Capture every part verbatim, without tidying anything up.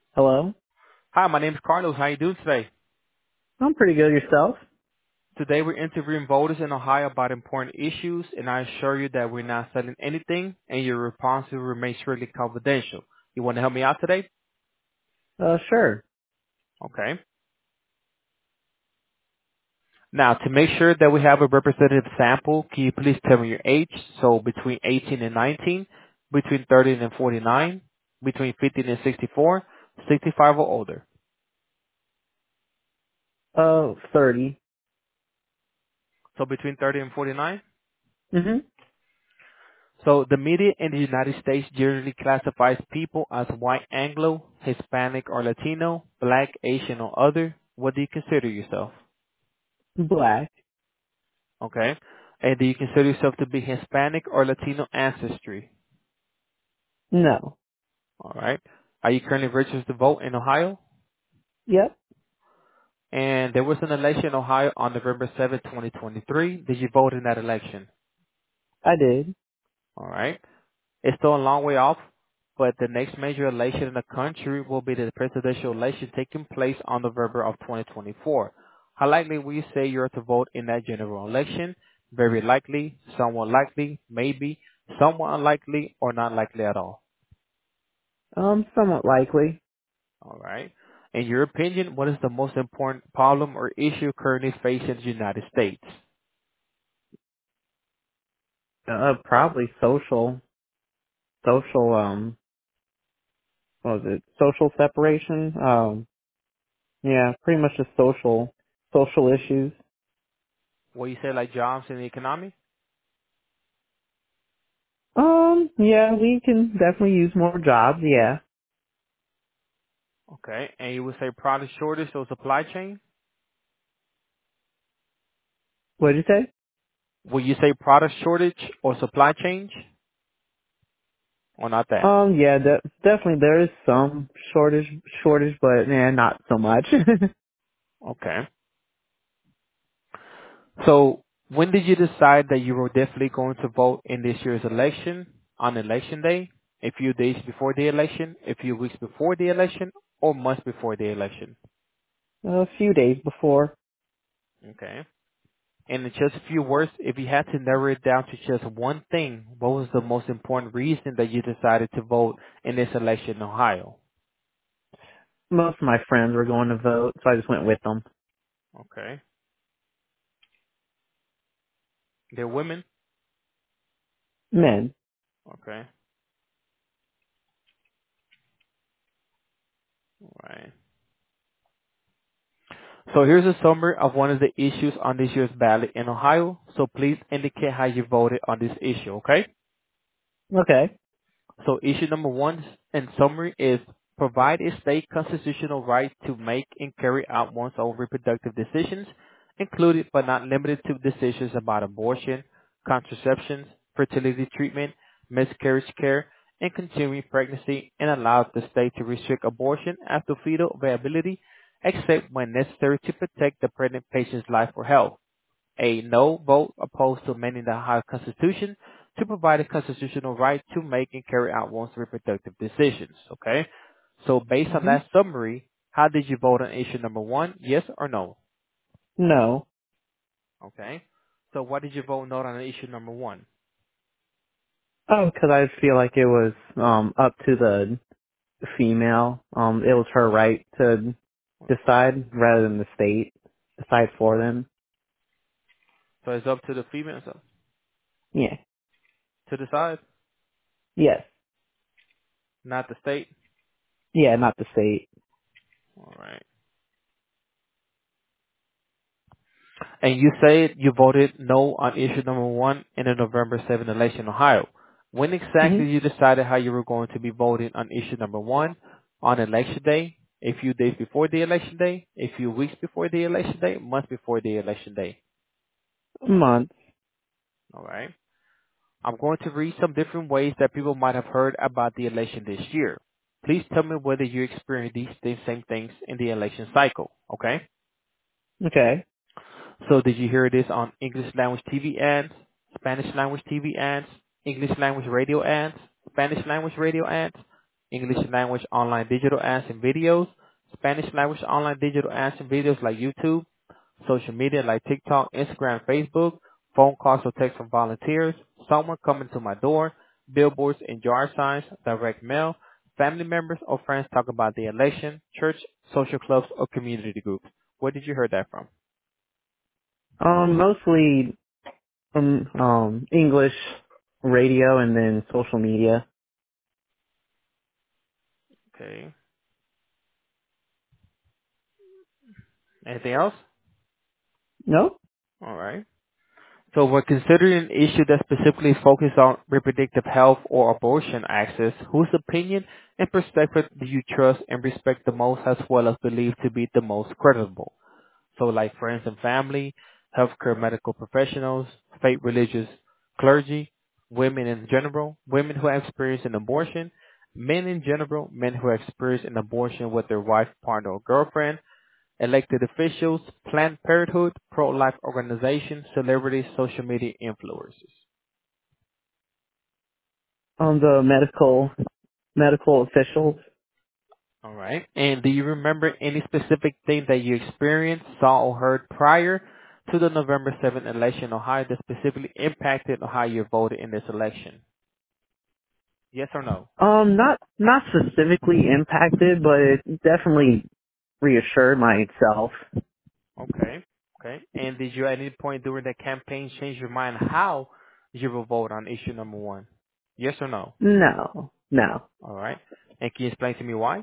Hello? Hi, my name is Carlos. How you doing today? I'm pretty good. Yourself? Today we're interviewing voters in Ohio about important issues, and I assure you that we're not selling anything, and your response will remain strictly confidential. You want to help me out today? Uh, sure. Okay. Now, to make sure that we have a representative sample, can you please tell me your age? So between eighteen and nineteen, between thirty and forty-nine, between fifteen and sixty-four, sixty-five or older. Uh, thirty. So between thirty and forty-nine? Mm-hmm. So the media in the United States generally classifies people as white Anglo, Hispanic or Latino, black, Asian or other. What do you consider yourself? Black. Okay. And do you consider yourself to be Hispanic or Latino ancestry? No. All right. Are you currently registered to vote in Ohio? Yep, And there was an election in Ohio on November seventh, twenty twenty-three. Did you vote in that election? I did. All right. It's still a long way off, but the next major election in the country will be the presidential election taking place on November of twenty twenty-four. How likely will you say you're to vote in that general election? Very likely, somewhat likely, maybe, somewhat unlikely, or not likely at all. Um, somewhat likely. All right. In your opinion, what is the most important problem or issue currently facing the United States? Uh, probably social, social, um, what was it? Social separation? Um, yeah, pretty much just social, social issues. What you say, like jobs and the economy? Um, yeah, we can definitely use more jobs, yeah. Okay. And you would say product shortage or supply chain? What'd you say? Will you say product shortage or supply chain? Or not that? Um, yeah, de- definitely there is some shortage, shortage, but yeah, not so much. Okay. So when did you decide that you were definitely going to vote in this year's election on election day? A few days before the election, a few weeks before the election, or months before the election? A few days before. Okay. And in just a few words, if you had to narrow it down to just one thing, what was the most important reason that you decided to vote in this election in Ohio? Most of my friends were going to vote, so I just went with them. Okay. They're women? Men. Okay. All right. So here's a summary of one of the issues on this year's ballot in Ohio. So please indicate how you voted on this issue, okay? Okay. So issue number one in summary is provide a state constitutional right to make and carry out one's own reproductive decisions, included but not limited to decisions about abortion, contraceptions, fertility treatment, miscarriage care, and continuing pregnancy, and allows the state to restrict abortion after fetal viability, except when necessary to protect the pregnant patient's life or health. A no vote opposed to amending the Ohio Constitution to provide a constitutional right to make and carry out one's reproductive decisions. Okay? So based on hmm that summary, how did you vote on issue number one? Yes or no? No. Okay? So why did you vote no on issue number one? Oh, because I feel like it was um up to the female. Um, it was her right to decide rather than the state decide for them. So it's up to the female so- Yeah. to decide, Yes. not the state? Yeah, not the state. All right. And you said you voted no on issue number one in the November seventh election in Ohio. When hmm exactly you decided how you were going to be voting on issue number one on election day? A few days before the election day? A few weeks before the election day? Months before the election day? A month. All right. I'm going to read some different ways that people might have heard about the election this year. Please tell me whether you experienced these th- same things in the election cycle. Okay. Okay. So did you hear this on English language T V ads, Spanish language T V ads, English language radio ads, Spanish language radio ads? English language online digital ads and videos, Spanish language online digital ads and videos like YouTube, social media like TikTok, Instagram, Facebook, phone calls or texts from volunteers, someone coming to my door, billboards and yard signs, direct mail, family members or friends talk about the election, church, social clubs, or community groups. Where did you hear that from? Um, mostly from um English radio and then social media. Okay. Anything else? Nope. All right. So when considering an issue that specifically focuses on reproductive health or abortion access, whose opinion and perspective do you trust and respect the most as well as believe to be the most credible? So like friends and family, healthcare medical professionals, faith religious clergy, women in general, women who have experienced an abortion, men in general, men who have experienced an abortion with their wife, partner, or girlfriend, elected officials, Planned Parenthood, pro-life organizations, celebrities, social media influencers. Um, the medical medical officials. All right. And do you remember any specific thing that you experienced, saw, or heard prior to the November seventh election in Ohio that specifically impacted on how you voted in this election? Yes or no? Um, not not specifically impacted, but it definitely reassured myself. Okay. Okay. And did you at any point during the campaign change your mind how you will vote on issue number one? Yes or no? No, no. All right. And can you explain to me why?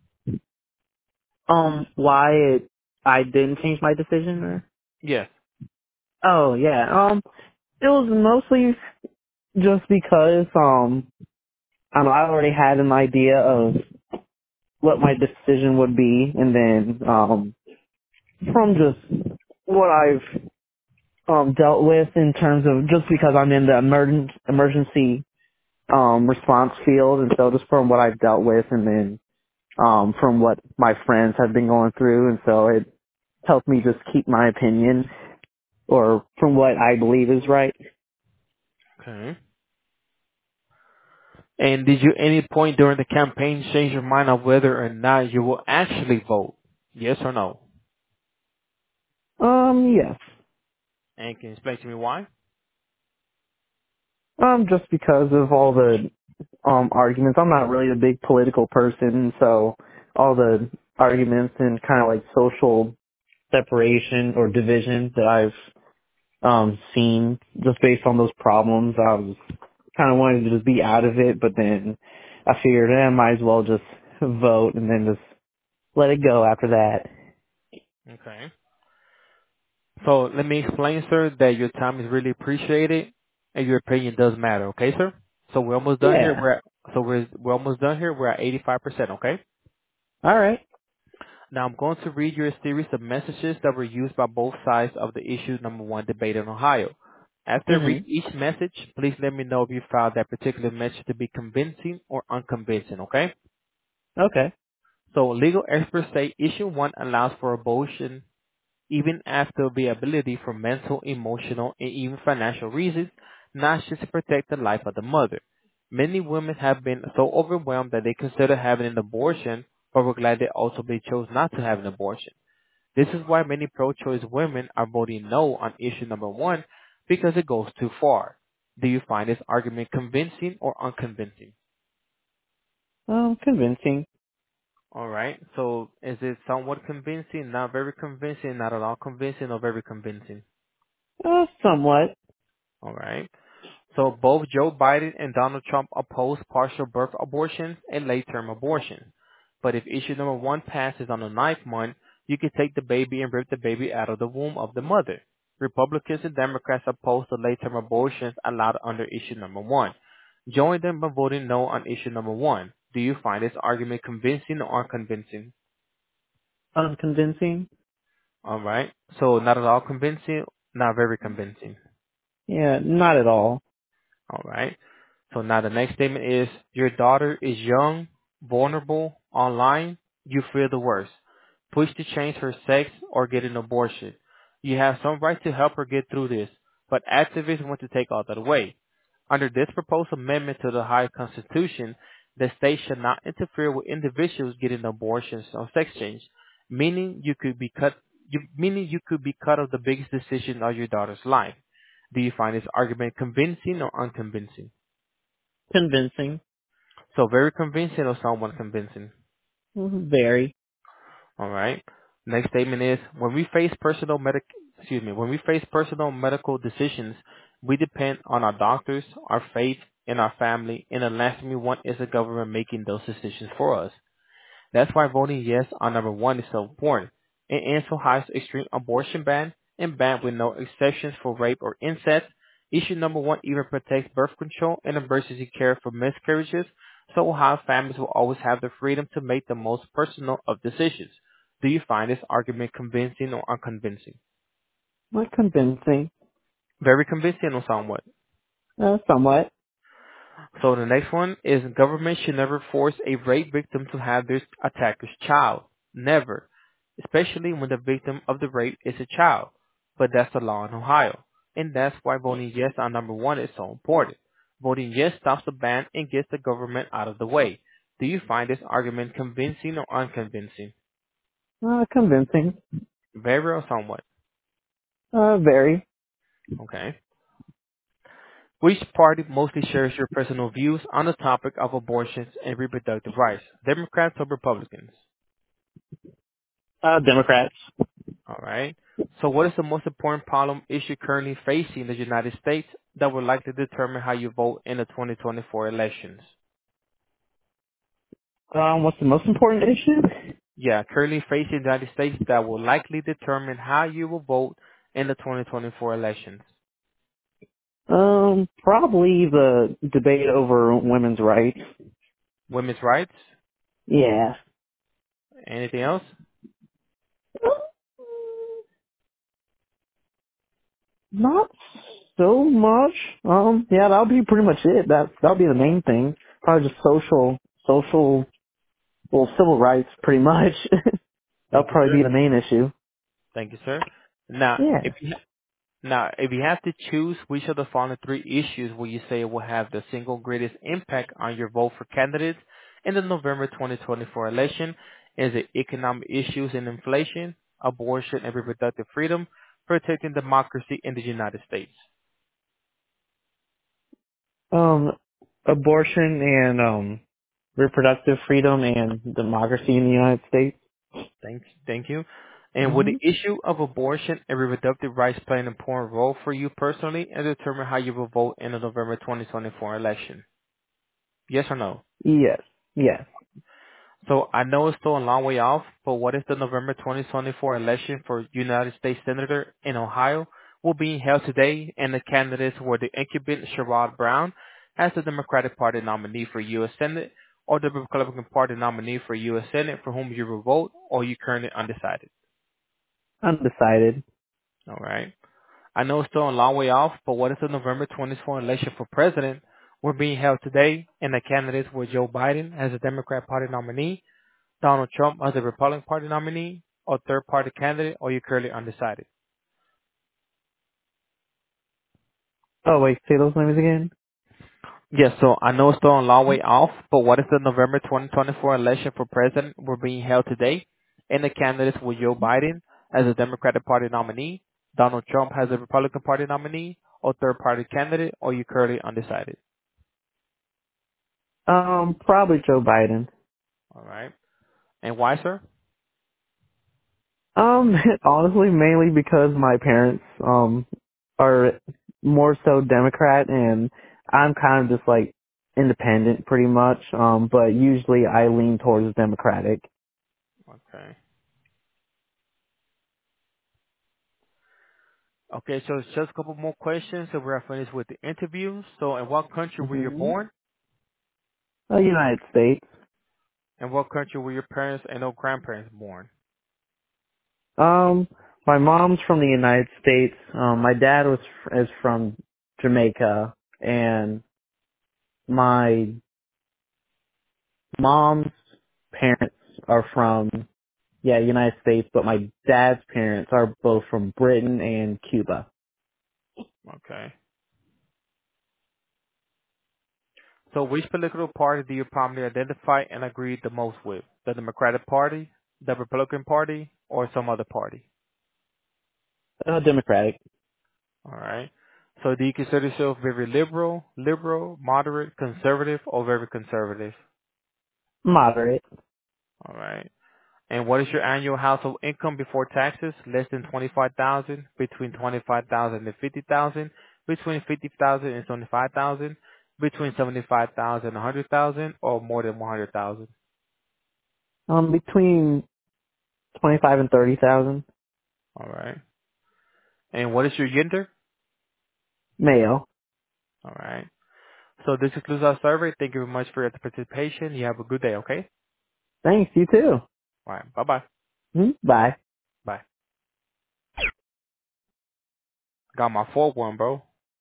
Um, why it, I didn't change my decision? Or? Yes. Oh yeah. Um, it was mostly just because um, I don't know, I already had an idea of what my decision would be, and then um, from just what I've um dealt with in terms of just because I'm in the emergen- emergency um response field, and so just from what I've dealt with, and then um from what my friends have been going through, and so it helped me just keep my opinion or from what I believe is right. Okay. And did you any point during the campaign change your mind on whether or not you will actually vote? Yes or no? Um, yes. And can you explain to me why? Um, just because of all the um arguments. I'm not really a big political person, so all the arguments and kind of like social separation or division that I've um seen just based on those problems, I was kind of wanted to just be out of it, but then I figured eh, I might as well just vote and then just let it go after that. Okay. So let me explain, sir, that your time is really appreciated and your opinion does matter. Okay, sir? So we're almost done here. Yeah. We're at, so we're we're almost done here. We're at eighty-five percent. Okay. All right. Now I'm going to read you a series of messages that were used by both sides of the issue number one debate in Ohio. After I read Mhm. each message, please let me know if you found that particular message to be convincing or unconvincing, okay? Okay. So legal experts say issue one allows for abortion even after availability for mental, emotional, and even financial reasons, not just to protect the life of the mother. Many women have been so overwhelmed that they consider having an abortion, but were glad they ultimately chose not to have an abortion. This is why many pro-choice women are voting no on issue number one because it goes too far. Do you find this argument convincing or unconvincing? Um, convincing. All right. So is it somewhat convincing, not very convincing, not at all convincing, or very convincing? Uh, somewhat. All right. So both Joe Biden and Donald Trump oppose partial birth abortions and late-term abortions. But if issue number one passes on the ninth month, you can take the baby and rip the baby out of the womb of the mother. Republicans and Democrats oppose the late-term abortions allowed under issue number one. Join them by voting no on issue number one. Do you find this argument convincing or unconvincing? Unconvincing. All right. So not at all convincing, not very convincing. Yeah, not at all. All right. So now the next statement is your daughter is young, vulnerable, online. You feel the worst. Push to change her sex or get an abortion. You have some right to help her get through this, but activists want to take all that away. Under this proposed amendment to the Ohio Constitution, The state should not interfere with individuals getting abortions or sex change, meaning you could be cut, you, meaning you could be cut of the biggest decision of your daughter's life. Do you find this argument convincing or unconvincing? Convincing. So very convincing or somewhat convincing. Mhm. Very. All right. Next statement is when we face personal medic excuse me, when we face personal medical decisions, we depend on our doctors, our faith, and our family, and the last thing we want is the government making those decisions for us. That's why voting yes on number one is so important. It ends Ohio's extreme abortion ban and ban with no exceptions for rape or incest. Issue number one even protects birth control and emergency care for miscarriages, so Ohio families will always have the freedom to make the most personal of decisions. Do you find this argument convincing or unconvincing? Not convincing. Very convincing or somewhat. Uh, somewhat. So the next one is government should never force a rape victim to have their attacker's child. Never. Especially when the victim of the rape is a child. But that's the law in Ohio. And that's why voting yes on number one is so important. Voting yes stops the ban and gets the government out of the way. Do you find this argument convincing or unconvincing? Uh, convincing. Very or somewhat. Uh, very. Okay. Which party mostly shares your personal views on the topic of abortions and reproductive rights? Democrats or Republicans? Uh, Democrats. All right. So what is the most important problem issue currently facing the United States that will likely determine how you vote in the twenty twenty-four elections? Um, what's the most important issue? Yeah, currently facing the United States that will likely determine how you will vote in the twenty twenty-four elections. Um, probably the debate over women's rights. Women's rights? Yeah. Anything else? Not so much. Um, yeah, that'll be pretty much it. That that'll be the main thing. Probably just social, social, well, civil rights, pretty much. That'll Thank you, probably sir. be the main issue. Thank you, sir. Now, Yeah. if you Now, if you have to choose which of the following three issues will you say will have the single greatest impact on your vote for candidates in the November twenty twenty-four election, is it economic issues and inflation, abortion and reproductive freedom, protecting democracy in the United States? Um, abortion and um reproductive freedom and democracy in the United States. Thank, thank you. And would hmm the issue of abortion and reproductive rights play an important role for you personally and determine how you will vote in the November twenty twenty-four election? Yes or no? Yes. Yes. So I know it's still a long way off, but what if the November twenty twenty-four election for United States Senator in Ohio will be held today and the candidates were the incumbent Sherrod Brown as the Democratic Party nominee for U S. Senate or the Republican Party nominee for U S. Senate for whom you will vote or you currently undecided? Undecided. All right. I know it's still a long way off, but what if the November twenty twenty-four election for president were being held today and the candidates were Joe Biden as the Democrat Party nominee, Donald Trump as a Republican Party nominee or third party candidate, or you're currently undecided? Oh wait, say those names again. Yes, so I know it's still a long way off, but what if the November twenty twenty-four election for president were being held today and the candidates were Joe Biden as a Democratic Party nominee, Donald Trump as a Republican Party nominee, or third party candidate, or you currently undecided? Um, probably Joe Biden. All right. And why, sir? Um, honestly, mainly because my parents um are more so Democrat, and I'm kind of just like independent, pretty much. Um, but usually I lean towards Democratic. Okay. Okay, so it's just a couple more questions and we're finished with the interview. So in what country were you hmm born? The United States. In what country were your parents and or grandparents born? Um, my mom's from the United States. Um, my dad was is from Jamaica, and my mom's parents are from yeah United States, but my dad's parents are both from Britain and Cuba. Okay. So which political party do you prominently identify and agree the most with? The Democratic Party, the Republican Party, or some other party? Uh, Democratic. All right. So do you consider yourself very liberal, liberal, moderate, conservative, or very conservative? Moderate. All right. And what is your annual household income before taxes? Less than twenty-five thousand, between twenty-five thousand and fifty thousand, between fifty thousand and seventy-five thousand, between seventy-five thousand and one hundred thousand, or more than one hundred thousand? Um, between twenty-five and thirty thousand. All right. And what is your gender? Male. All right. So this concludes our survey. Thank you very much for your participation. You have a good day, okay? Thanks. You too. All right. Bye-bye. Hmm? Bye. Bye. Got my four one, bro.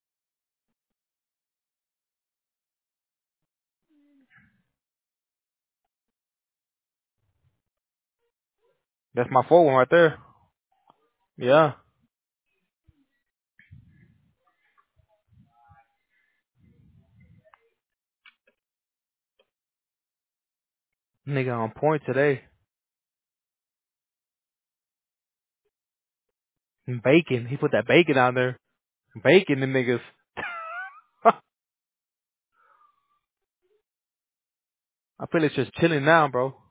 That's my four one right there. Yeah. Nigga on point today. Bacon. He put that bacon on there. Bacon, the niggas. I feel it's just chilling now, bro.